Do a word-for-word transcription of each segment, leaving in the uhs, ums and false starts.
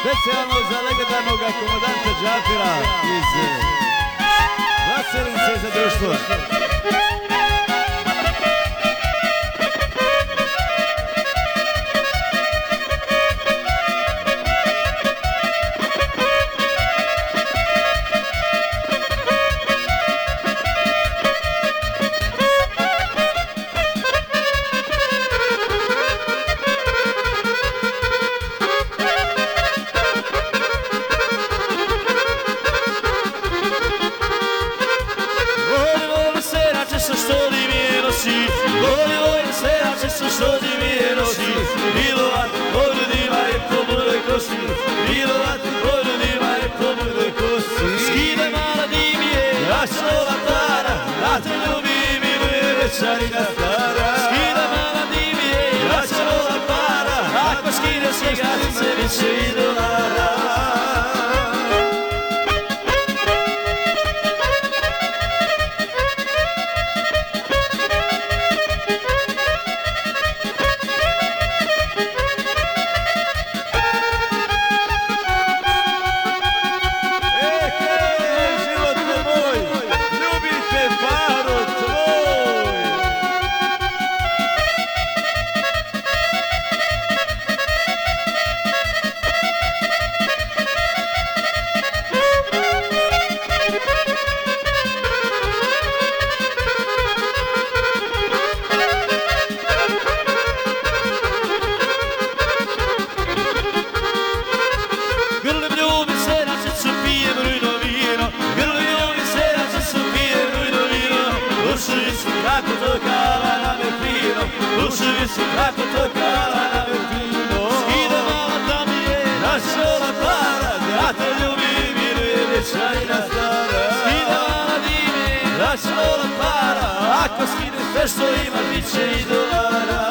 Specijalno za legendarnog komandanta Džafira iz Vlaselinice za društvo. Milovat podudila je po mojoj kosi, milovat podudila je po mojoj kosi. Skide mala dimije, ja šova para, ja te ljubim i moje večarina stara. Skide mala dimije, ja šova para, ako skide sjegatice, bit će i dolara. Kako to kala na Bertino, skide mala tamije, našola para, ja te ljubim i moje večarina stara. Skide mala dimije, našola para, ako skide sve što ima, bit će i dolara.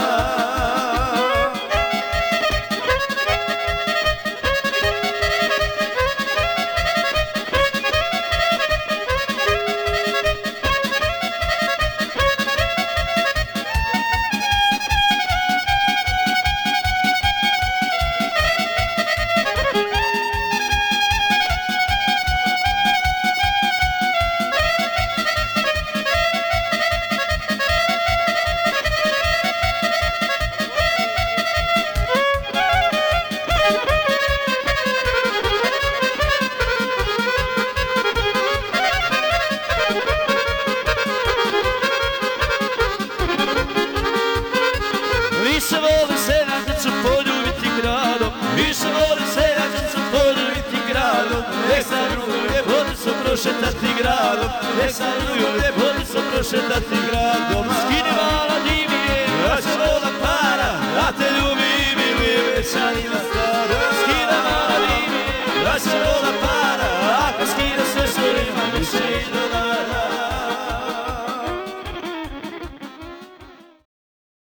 Više volim se nađeću poljubiti gradom, više volim se nađeću poljubiti gradom. Nek sa drugom ljepodicom prošetati gradom, nek sa drugom ljepodicom prošetati gradom. Skini mala dimije, ja ću